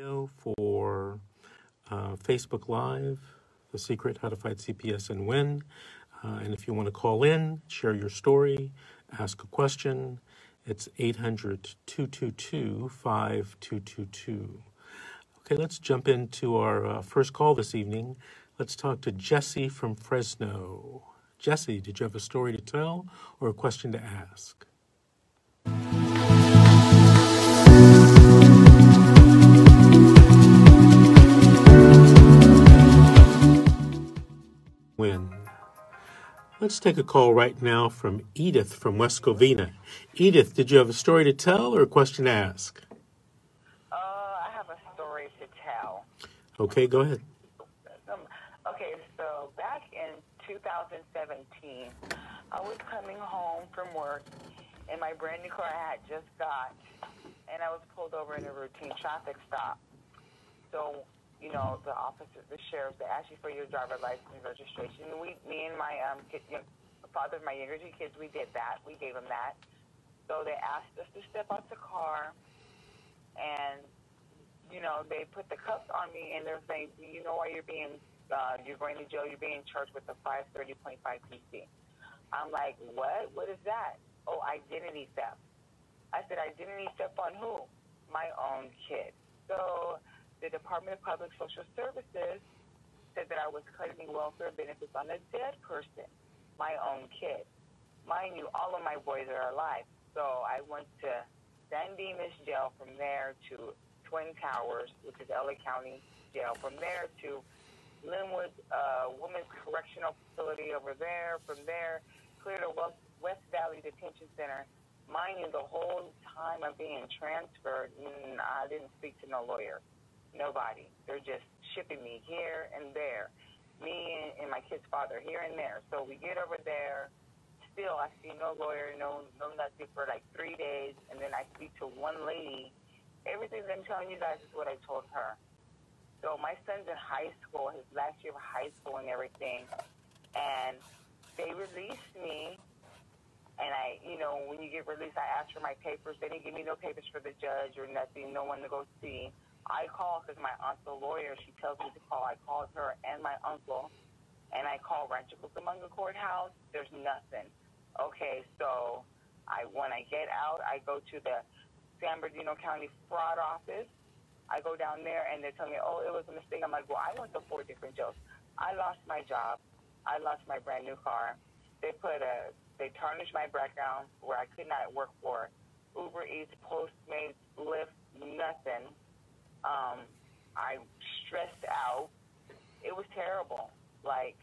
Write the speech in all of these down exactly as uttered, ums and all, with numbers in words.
For uh, Facebook Live, The Secret, How to Fight C P S and Win. Uh, and if you want to call in, share your story, ask a question, it's eight hundred, two two two, five two two two. Okay, let's jump into our uh, first call this evening. Let's talk to Jesse from Fresno. Jesse, did you have a story to tell or a question to ask? Win. Let's take a call right now from Edith from West Covina. Edith, did you have a story to tell or a question to ask? Uh, I have a story to tell. Okay, go ahead. Um, okay, so back in two thousand seventeen, I was coming home from work in my brand new car I had just got, and I was pulled over in a routine traffic stop. So, you know, the officers, the sheriffs, they ask you for your driver license and registration. We, me and my um, kid, you know, father of my younger two kids, we did that. We gave them that. So they asked us to step out the car, and, you know, they put the cuffs on me, and they're saying, you know why you're being, uh, you're going to jail, you're being charged with a five thirty point five P C. I'm like, what? What is that? Oh, identity theft. I said, identity theft on who? My own kid. So the Department of Public Social Services said that I was claiming welfare benefits on a dead person, my own kid. Mind you, all of my boys are alive. So I went to San Dimas Jail, from there to Twin Towers, which is L A County Jail, from there to Linwood uh, Women's Correctional Facility over there, from there clear to West, West Valley Detention Center. Mind you, the whole time I'm being transferred, mm, I didn't speak to no lawyer. Nobody. They're just shipping me here and there. Me and my kid's father here and there. So we get over there. Still, I see no lawyer, no no nothing for like three days. And then I speak to one lady. Everything that I'm telling you guys is what I told her. So my son's in high school, his last year of high school and everything. And they released me. And I, you know, when you get released, I asked for my papers. They didn't give me no papers for the judge or nothing, no one to go see. I called because my aunt's a lawyer. She tells me to call. I called her and my uncle, and I called Rancho Cucamonga Courthouse. There's nothing. Okay, so I when I get out, I go to the San Bernardino County Fraud Office. I go down there, and they tell me, oh, it was a mistake. I'm like, well, I went to four different jails. I lost my job. I lost my brand new car. They put a, they tarnished my background where I could not work for Uber Eats, Postmates, Lyft, nothing. Um, I stressed out. It was terrible, like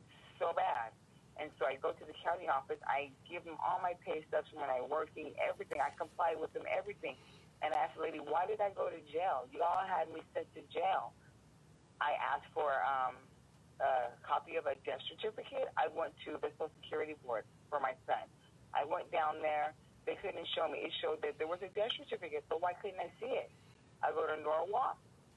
so bad. And so I go to the county office. I give them all my pay stubs from when I working, everything. I comply with them, everything. And I asked the lady, why did I go to jail? Y'all had me sent to jail. I asked for um, a copy of a death certificate. I went to the Social Security Board for my son. I went down there. They couldn't show me. It showed that there was a death certificate, so why couldn't I see it? I go to Norwalk,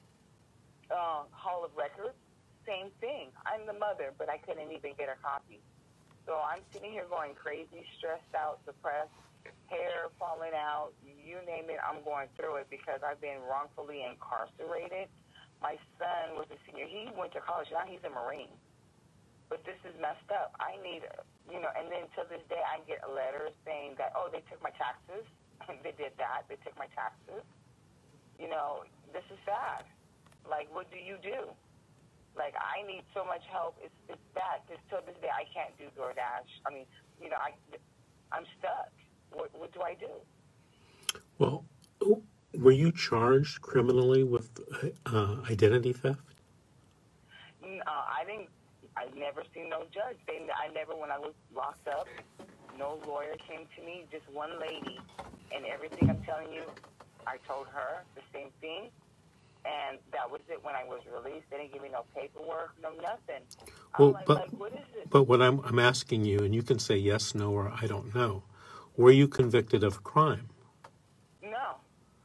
uh, Hall of Records, same thing. I'm the mother, but I couldn't even get a copy. So I'm sitting here going crazy, stressed out, depressed, hair falling out, you name it, I'm going through it because I've been wrongfully incarcerated. My son was a senior. He went to college. Now he's a Marine. But this is messed up. I need, you know, and then to this day I get letters saying that, oh, they took my taxes. They did that. They took my taxes. You know, this is sad. Like, what do you do? Like, I need so much help. It's it's bad. Because till this day, I can't do DoorDash. I mean, you know, I, I'm stuck. What, what do I do? Well, were you charged criminally with uh, identity theft? Uh, I didn't. I never seen no judge. They, I never, when I was locked up, no lawyer came to me. Just one lady, and everything I'm telling you, I told her the same thing, and that was it. When I was released, they didn't give me no paperwork, no nothing. Well, I'm like, but like, what is it? but what I'm I'm asking you, and you can say yes, no, or I don't know. Were you convicted of a crime? No.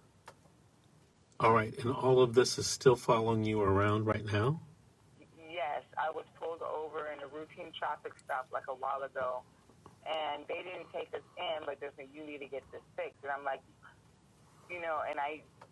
All right, and all of this is still following you around right now? Yes, I was pulled over in a routine traffic stop like a while ago, and they didn't take us in, but they're saying, you need to get this fixed. And I'm like, you know, and I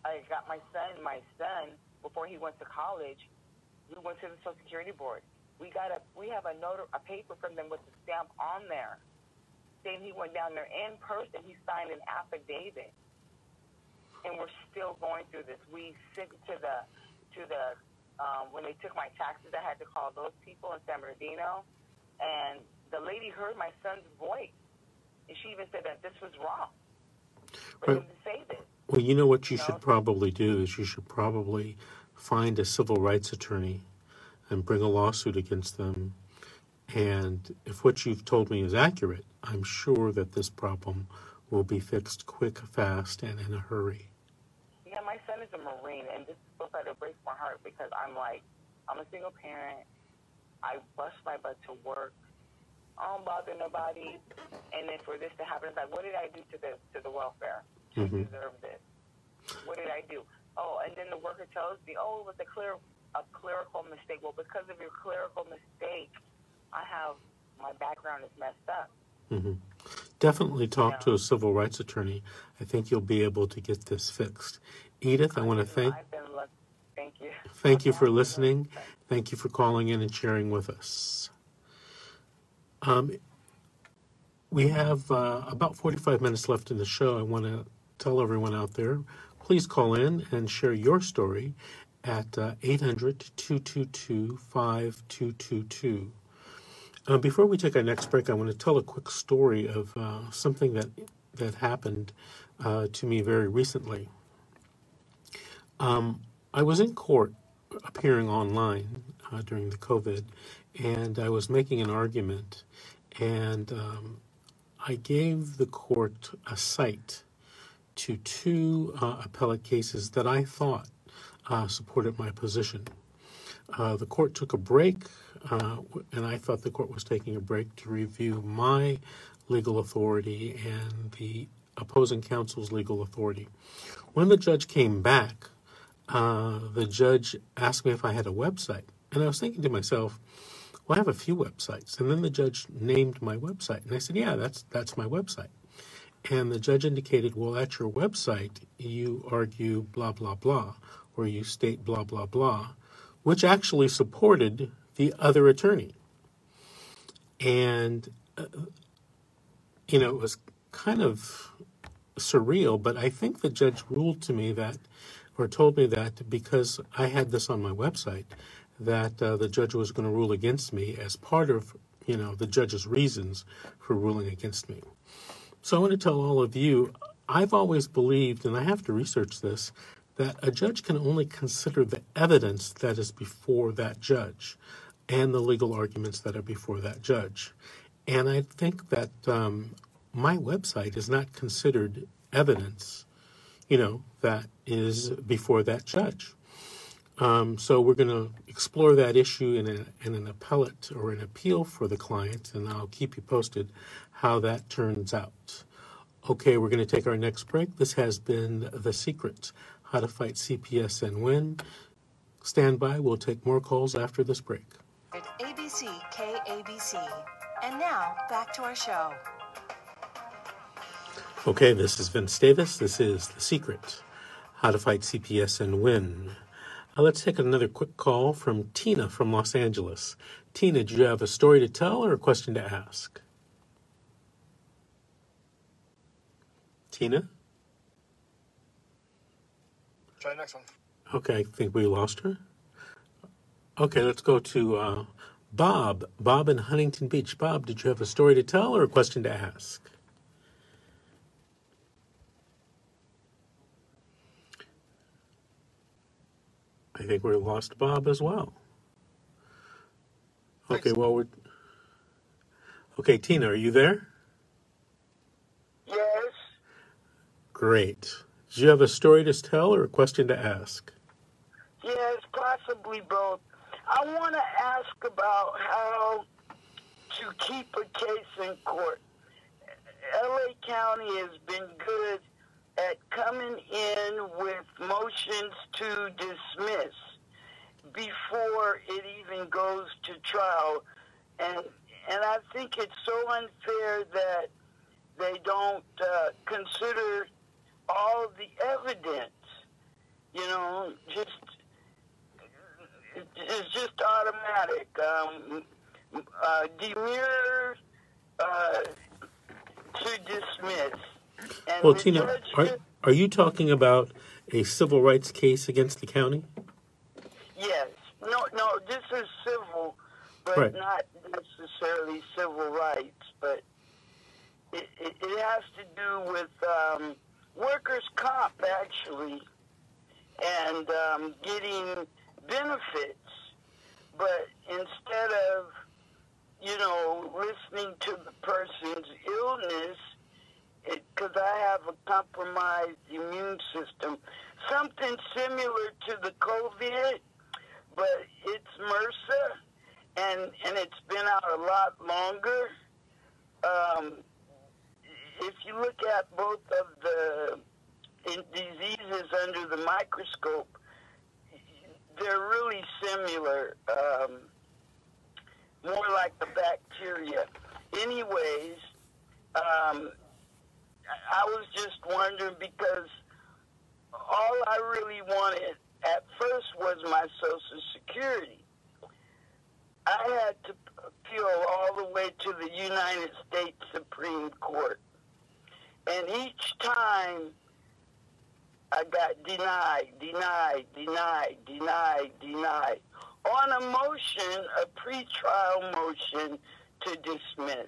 I got my son, my son, before he went to college, we went to the Social Security Board. We got a, we have a note, a paper from them with a stamp on there, saying he went down there in person. He signed an affidavit, and we're still going through this. We sent it to the, to the, um, when they took my taxes, I had to call those people in San Bernardino, and the lady heard my son's voice, and she even said that this was wrong for Right. him to say this. Well, you know what you You should know? probably do is you should probably find a civil rights attorney and bring a lawsuit against them. And if what you've told me is accurate, I'm sure that this problem will be fixed quick, fast, and in a hurry. Yeah, my son is a Marine, and this is supposed to break my heart because I'm like, I'm a single parent. I bust my butt to work. I don't bother nobody. And then for this to happen, it's like, what did I do to the to the welfare to Mhm. deserve this? What did I do? Oh, and then the worker tells me, oh, it was a clear a clerical mistake. Well, because of your clerical mistake, I have my background is messed up. hmm Definitely talk Yeah. to a civil rights attorney. I think you'll be able to get this fixed. Edith, I want to thank I've been lucky. Thank you. thank you for listening. Thank you for calling in and sharing with us. Um, we have uh, about forty-five minutes left in the show. I want to tell everyone out there, please call in and share your story at uh, eight hundred, two two two, five two two two. Uh, before we take our next break, I want to tell a quick story of uh, something that that happened uh, to me very recently. Um, I was in court appearing online uh, during the COVID, and I was making an argument, and um, I gave the court a cite to two uh, appellate cases that I thought uh, supported my position. Uh, the court took a break, uh, and I thought the court was taking a break to review my legal authority and the opposing counsel's legal authority. When the judge came back, uh, the judge asked me if I had a website. And I was thinking to myself, well, I have a few websites. And then the judge named my website. And I said, yeah, that's that's my website. And the judge indicated, well, at your website, you argue blah, blah, blah, or you state blah, blah, blah, which actually supported the other attorney. And, uh, you know, it was kind of surreal, but I think the judge ruled to me that, or told me that because I had this on my website, that uh, the judge was going to rule against me as part of, you know, the judge's reasons for ruling against me. So I want to tell all of you, I've always believed, and I have to research this, that a judge can only consider the evidence that is before that judge and the legal arguments that are before that judge. And I think that um, my website is not considered evidence, you know, that is before that judge. Um, so we're going to explore that issue in, a, in an appellate or an appeal for the client, and I'll keep you posted how that turns out. Okay, we're going to take our next break. This has been The Secret, How to Fight C P S and Win. Stand by. We'll take more calls after this break. It's A B C K A B C. And now, back to our show. Okay, this is Vince Davis. This is The Secret, How to Fight C P S and Win. Uh, let's take another quick call from Tina from Los Angeles. Tina, do you have a story to tell or a question to ask? Tina? Try the next one. Okay, I think we lost her. Okay, let's go to uh, Bob. Bob in Huntington Beach. Bob, did you have a story to tell or a question to ask? I think we lost Bob as well. Okay, Thanks. well, we're... Okay, Tina, are you there? Yes, Great. Do you have a story to tell or a question to ask? yes, possibly both. I want to ask about how to keep a case in court. L A County has been good at coming in with motions to dismiss before it even goes to trial. And and I think it's so unfair that they don't uh, consider all the evidence You know, just it's just automatic. Um, uh, demur uh, to dismiss. And Well, the Tina, judge are, just, are you talking about a civil rights case against the county? yes. No, no, this is civil, but Right. not necessarily civil rights. But it, it, it has to do with um, workers' comp, actually, and um, getting benefits. But instead of, you know, listening to the person's illness, because I have a compromised immune system, something similar to the COVID, but it's MRSA, and, and it's been out a lot longer. Um, if you look at both of the in diseases under the microscope, they're really similar, um, more like the bacteria. Anyways, um, I was just wondering because all I really wanted at first was my Social Security. I had to appeal all the way to the United States Supreme Court. And each time I got denied, denied, denied, denied, denied. On a motion, a pretrial motion to dismiss.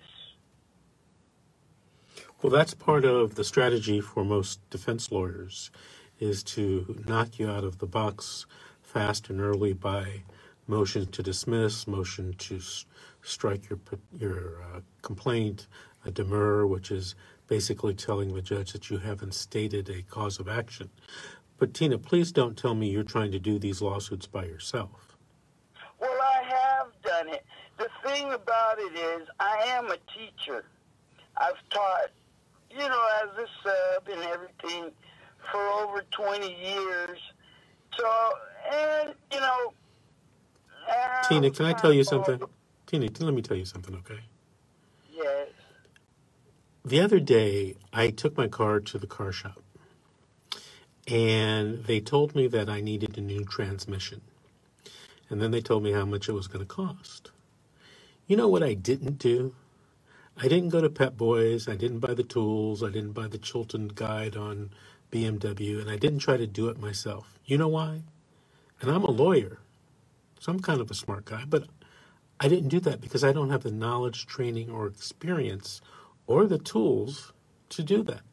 Well, that's part of the strategy for most defense lawyers, is to knock you out of the box fast and early by motion to dismiss, motion to s- strike your your uh, complaint, a demur, which is basically telling the judge that you haven't stated a cause of action. But Tina, please don't tell me you're trying to do these lawsuits by yourself. Well, I have done it. The thing about it is I am a teacher. I've taught, you know, as a sub and everything for over twenty years. So, and, you know... Tina, can I tell you something? Tina, let me tell you something, okay? Yes. The other day, I took my car to the car shop, and they told me that I needed a new transmission. And then they told me how much it was going to cost. You know what I didn't do? I didn't go to Pep Boys, I didn't buy the tools, I didn't buy the Chilton guide on B M W, and I didn't try to do it myself. You know why? And I'm a lawyer, so I'm kind of a smart guy, but I didn't do that because I don't have the knowledge, training, or experience or the tools to do that.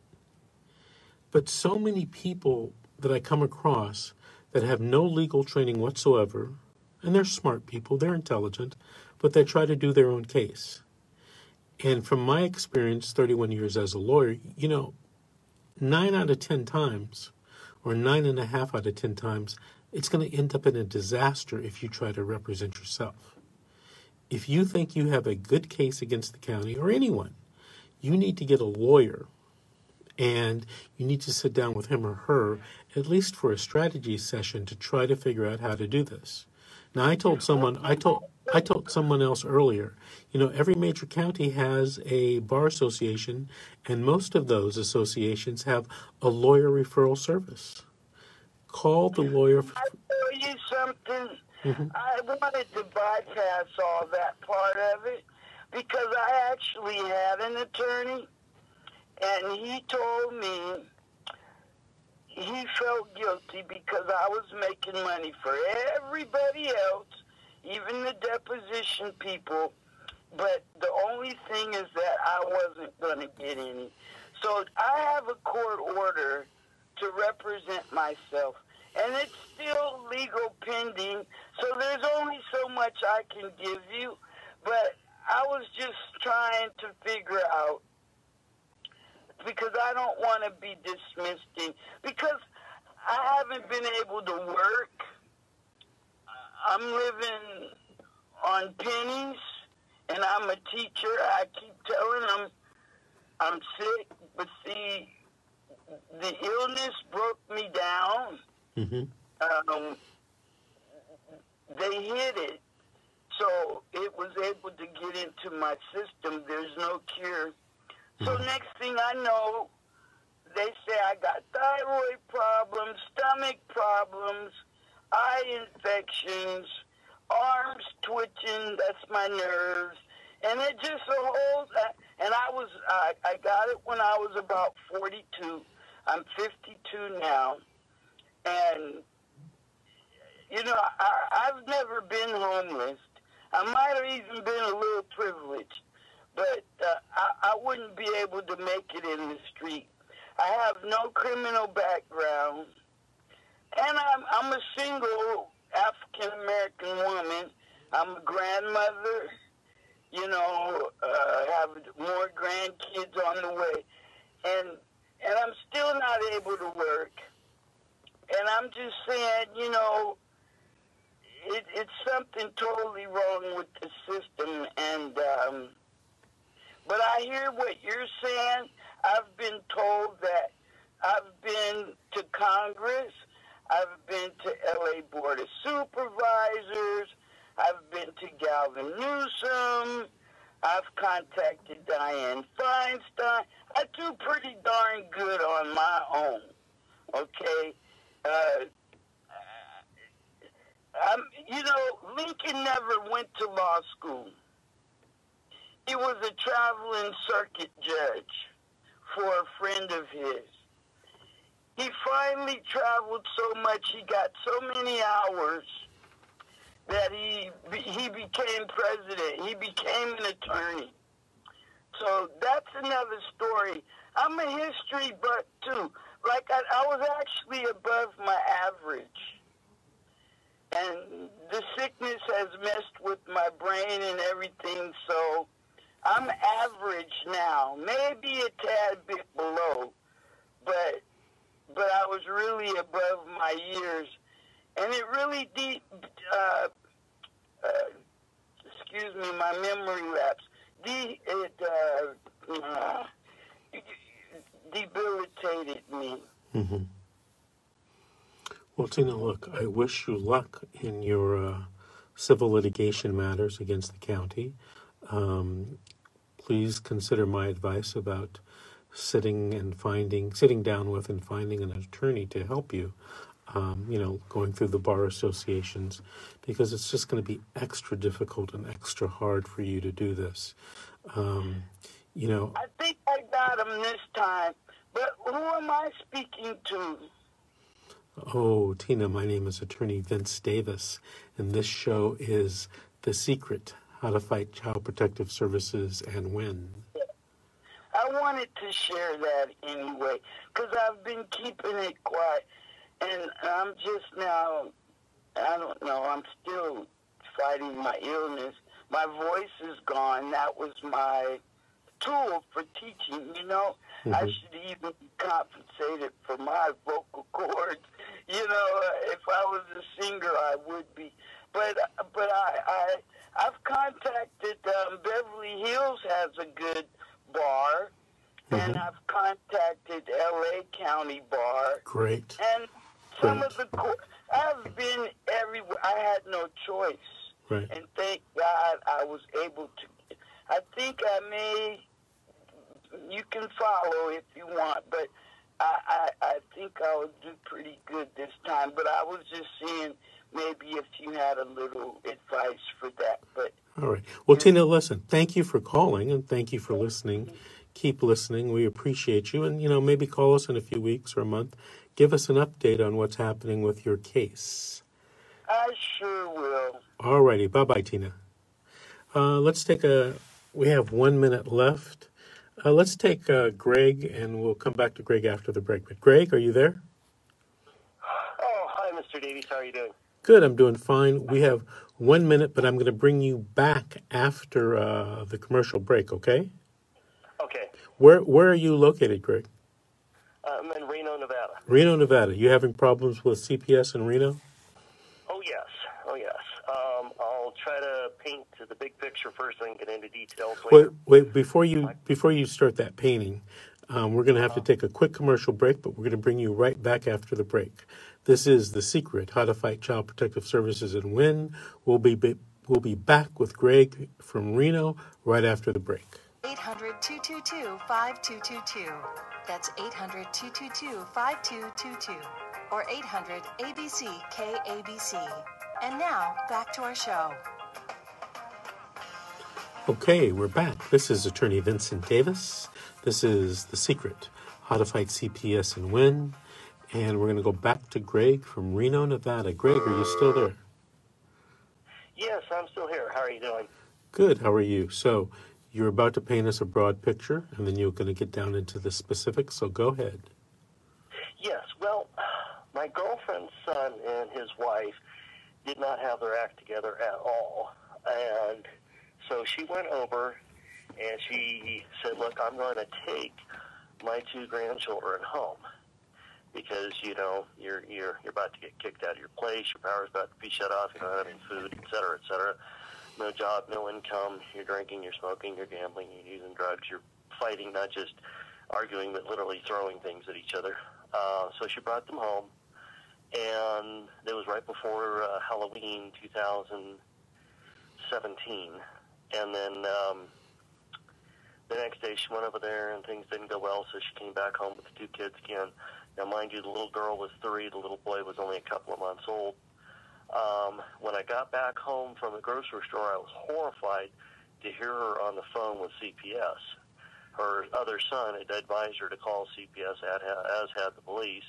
But so many people that I come across that have no legal training whatsoever, and they're smart people, they're intelligent, but they try to do their own case. And from my experience, thirty-one years as a lawyer, you know, nine out of ten times, or nine and a half out of ten times, it's going to end up in a disaster if you try to represent yourself. If you think you have a good case against the county or anyone, you need to get a lawyer, and you need to sit down with him or her, at least for a strategy session, to try to figure out how to do this. Now, I told someone, I told, I told someone else earlier, you know, every major county has a bar association, and most of those associations have a lawyer referral service. Call the lawyer. I tell you something. Mm-hmm. I wanted to bypass all that part of it because I actually had an attorney, and he told me he felt guilty because I was making money for everybody else, even the deposition people, but the only thing is that I wasn't going to get any. So I have a court order to represent myself, and it's still legal pending, so there's only so much I can give you, but I was just trying to figure out, because I don't want to be dismissed in, because I haven't been able to work. I'm living on pennies, and I'm a teacher. I keep telling them I'm sick, but see, the illness broke me down. Mm-hmm. Um, they hid it, so it was able to get into my system. There's no cure. So Mm-hmm. next thing I know, they say I got thyroid problems, stomach problems, eye infections, arms twitching, that's my nerves, and it just a whole, and I was, I, I got it when I was about forty-two. I'm fifty-two now, and, you know, I, I've never been homeless. I might have even been a little privileged, but uh, I, I wouldn't be able to make it in the street. I have no criminal background, and I'm, I'm a single African-American woman. I'm a grandmother, you know, uh, have more grandkids on the way, and and I'm still not able to work. And I'm just saying, you know, it, it's something totally wrong with the system. And um, but I hear what you're saying. I've been told that I've been to Congress. I've been to L A Board of Supervisors. I've been to Galvin Newsom. I've contacted Dianne Feinstein. I do pretty darn good on my own, okay? Uh, I'm, you know, Lincoln never went to law school. He was a traveling circuit judge for a friend of his. He finally traveled so much, he got so many hours that he he became president. He became an attorney. So that's another story. I'm a history buff, too. Like, I, I was actually above my average. And the sickness has messed with my brain and everything, so I'm average now. Maybe a tad bit below, but but I was really above my years. And it really, de- uh, uh, excuse me, my memory lapse, de- it uh, uh, debilitated me. Mm-hmm. Well, Tina, look, I wish you luck in your uh, civil litigation matters against the county. Um, please consider my advice about sitting and finding, sitting down with and finding an attorney to help you. Um, you know, going through the bar associations, because it's just going to be extra difficult and extra hard for you to do this. Um, you know, I think I got him this time, but who am I speaking to? Oh, Tina, my name is Attorney Vince Davis, and this show is The Secret, How to Fight Child Protective Services and Win. I wanted to share that anyway, because I've been keeping it quiet, and I'm just now, I don't know, I'm still fighting my illness. My voice is gone. That was my tool for teaching, you know. Mm-hmm. I should even be compensated for my vocal cords. You know, if I was a singer, I would be. But but I, I, I've contacted, um, Beverly Hills has a good bar, mm-hmm. and I've contacted L A County Bar. Great. And some Great. of the court, I've been everywhere. I had no choice. Right. And thank God I was able to. I think I may, you can follow if you want, but I, I, I think I would do pretty good this time. But I was just seeing maybe if you had a little advice for that. But all right. Well, Tina, listen, thank you for calling and thank you for listening. Keep listening. We appreciate you. And, you know, maybe call us in a few weeks or a month. Give us an update on what's happening with your case. I sure will. All righty. Bye-bye, Tina. Uh, let's take a, we have one minute left. Uh, let's take uh, Greg, and we'll come back to Greg after the break. But Greg, are you there? Oh, hi, Mister Davies. How are you doing? Good. I'm doing fine. We have one minute, but I'm going to bring you back after uh, the commercial break, okay? Okay. Where Where are you located, Greg? I'm in Reno, Nevada. Reno, Nevada. You having problems with C P S in Reno? Oh, yes. Oh, yes. Um, I'll try to paint to the big picture first and get into details later. Wait, wait, before you before you start that painting, um, we're going to have to take a quick commercial break, but we're going to bring you right back after the break. This is The Secret, How to Fight Child Protective Services and Win. We'll be, we'll be back with Greg from Reno right after the break. eight hundred, two two two, five two two two. That's eight hundred, two two two, five two two two. Or eight hundred, A B C, K A B C. And now, back to our show. Okay, we're back. This is Attorney Vincent Davis. This is The Secret, How to Fight C P S and Win. And we're going to go back to Greg from Reno, Nevada. Greg, are you still there? Yes, I'm still here. How are you doing? Good. How are you? So you're about to paint us a broad picture, and then you're going to get down into the specifics, so go ahead. Yes, well, my girlfriend's son and his wife did not have their act together at all. And so she went over and she said, look, I'm going to take my two grandchildren home because, you know, you're, you're, you're about to get kicked out of your place, your power's about to be shut off, you don't have any food, et cetera, et cetera. No job, no income, you're drinking, you're smoking, you're gambling, you're using drugs, you're fighting, not just arguing, but literally throwing things at each other. Uh, so she brought them home, and it was right before uh, Halloween two thousand seventeen. And then um, the next day she went over there, and things didn't go well, so she came back home with the two kids again. Now, mind you, the little girl was three, the little boy was only a couple of months old. Um, when I got back home from the grocery store, I was horrified to hear her on the phone with C P S. Her other son had advised her to call C P S, as had the police.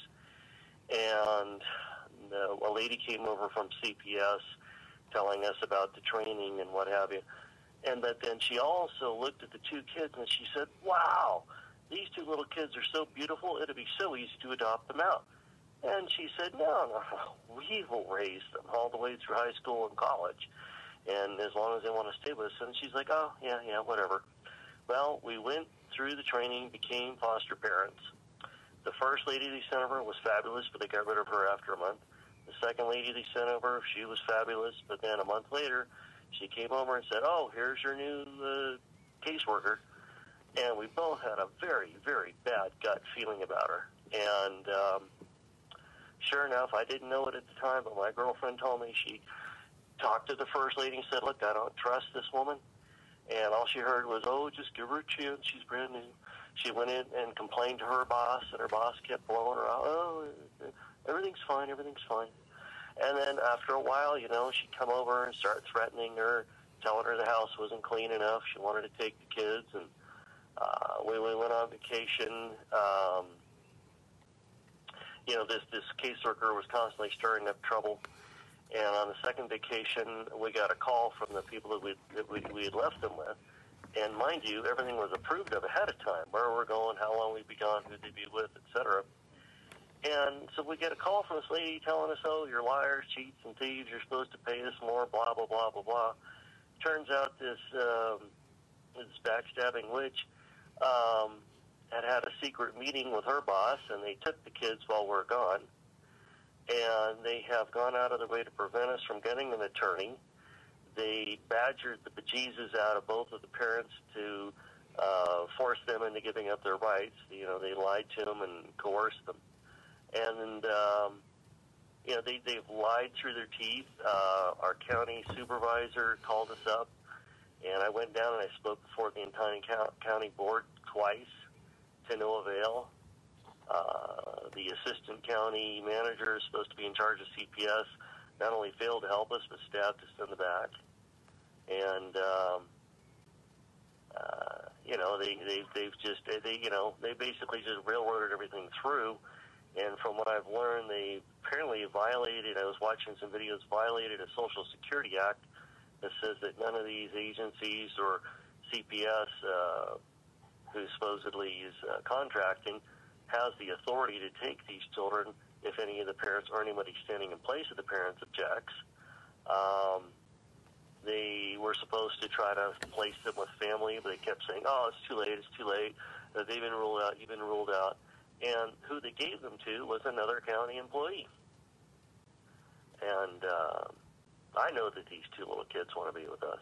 And uh, a lady came over from C P S telling us about the training and what have you. And that then she also looked at the two kids and she said, wow, these two little kids are so beautiful, it'd be so easy to adopt them out. And she said, no, no, we will raise them all the way through high school and college, and as long as they want to stay with us. And she's like, oh, yeah, yeah, whatever. Well, we went through the training, became foster parents. The first lady they sent over was fabulous, but they got rid of her after a month. The second lady they sent over, she was fabulous, but then a month later, she came over and said, oh, here's your new uh, caseworker. And we both had a very, very bad gut feeling about her. And um, sure enough, I didn't know it at the time, but my girlfriend told me she talked to the first lady and said, look, I don't trust this woman. And all she heard was, oh, just give her a chance. She's brand new. She went in and complained to her boss, and her boss kept blowing her out. Oh, everything's fine, everything's fine. And then after a while, you know, she'd come over and start threatening her, telling her the house wasn't clean enough. She wanted to take the kids, and uh, we, we went on vacation. Um, you know, this, this caseworker was constantly stirring up trouble. And on the second vacation, we got a call from the people that we that we, we had left them with. And mind you, everything was approved of ahead of time, where we're going, how long we'd be gone, who they'd be with, et cetera. And so we get a call from this lady telling us, oh, you're liars, cheats, and thieves, you're supposed to pay us more, blah, blah, blah, blah, blah. Turns out this, um, this backstabbing witch um, had had a secret meeting with her boss, and they took the kids while we're gone. And they have gone out of their way to prevent us from getting an attorney. They badgered the bejesus out of both of the parents to uh, force them into giving up their rights. You know, they lied to them and coerced them. And, um, you know, they, they've lied through their teeth. Uh, our county supervisor called us up, and I went down and I spoke before the entire county board twice to no avail. Uh, the assistant county manager is supposed to be in charge of C P S, not only failed to help us, but stabbed us in the back. And, um, uh, you know, they, they, they've just, they, you know, they basically just railroaded everything through. And from what I've learned, they apparently violated, I was watching some videos, violated a Social Security Act that says that none of these agencies or C P S, uh, who supposedly is uh, contracting, has the authority to take these children if any of the parents or anybody standing in place of the parents objects. Um, they were supposed to try to place them with family, but they kept saying, oh, it's too late, it's too late. Uh, they've been ruled out, you've been ruled out. And who they gave them to was another county employee. And uh, I know that these two little kids want to be with us.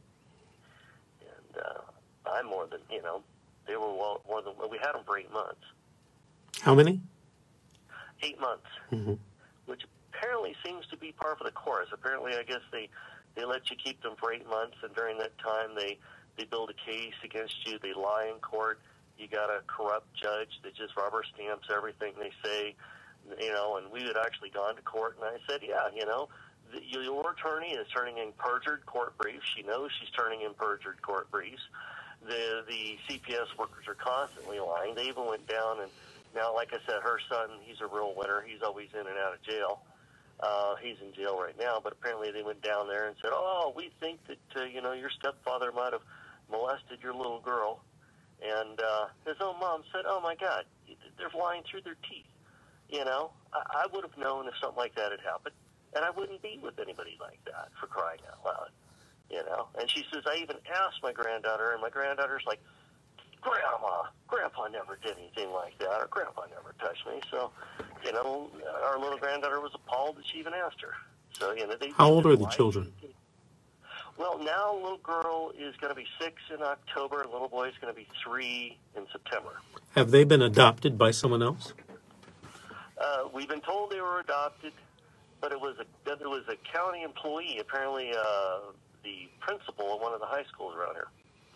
And uh, I'm more than, you know, they were well, more than, we had them for eight months. How many? Eight months, mm-hmm. Which apparently seems to be par for the course. Apparently, I guess they, they let you keep them for eight months, and during that time they, They build a case against you. They lie in court. You got a corrupt judge that just rubber stamps everything they say, you know, and we had actually gone to court, and I said, yeah, you know, the, your attorney is turning in perjured court briefs. She knows she's turning in perjured court briefs. The the C P S workers are constantly lying. They even went down, and now, like I said, her son, he's a real winner. He's always in and out of jail. Uh, he's in jail right now, but apparently they went down there and said, oh, we think that, uh, you know, your stepfather might have molested your little girl. And uh, his own mom said, oh, my God, they're lying through their teeth. You know, I, I would have known if something like that had happened, and I wouldn't be with anybody like that, for crying out loud. You know, and she says, I even asked my granddaughter, and my granddaughter's like, Grandma, Grandpa never did anything like that, or Grandpa never touched me. So, you know, our little granddaughter was appalled that she even asked her. So, you know, they, How they old are the lied. children? Well, now little girl is going to be six in October, and little boy is going to be three in September. Have they been adopted by someone else? Uh, we've been told they were adopted, but it was a it was a county employee, apparently uh, the principal of one of the high schools around here.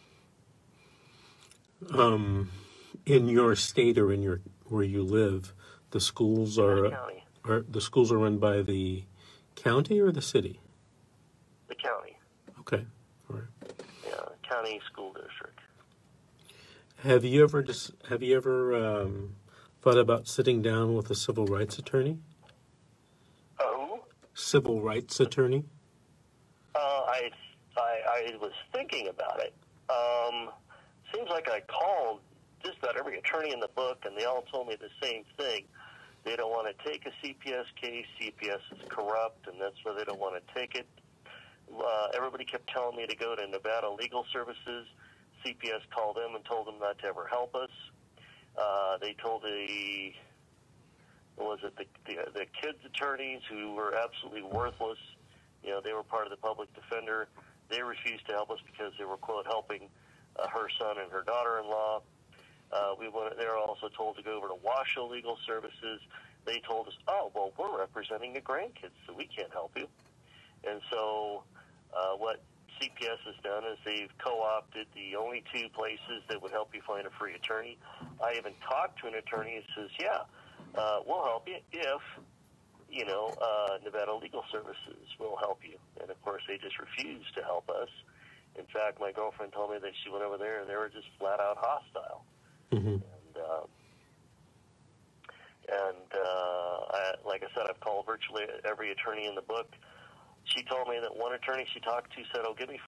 Um, in your state or in your where you live, the schools are, County. are the schools are run by the county or the city? The county. Okay, all right. Yeah, county school district. Have you ever just have you ever um, thought about sitting down with a civil rights attorney? Oh? Civil rights attorney? Uh, I, I I was thinking about it. Um, seems like I called just about every attorney in the book, and they all told me the same thing. They don't want to take a C P S case. C P S is corrupt, and that's why they don't want to take it. Uh, everybody kept telling me to go to Nevada Legal Services. C P S called them and told them not to ever help us. Uh, they told the, what was it, the, the, the kids' attorneys who were absolutely worthless. You know, they were part of the public defender. They refused to help us because they were, quote, helping uh, her son and her daughter-in-law. Uh, we went, they were also told to go over to Washoe Legal Services. They told us, oh, well, we're representing the grandkids, so we can't help you. And so uh, what C P S has done is they've co-opted the only two places that would help you find a free attorney. I even talked to an attorney who says, yeah, uh, we'll help you if, you know, uh, Nevada Legal Services will help you. And, of course, they just refused to help us. In fact, my girlfriend told me that she went over there and they were just flat-out hostile. Mm-hmm. And, uh, and uh, I, like I said, I've called virtually every attorney in the book. She told me that one attorney she talked to said, oh, give me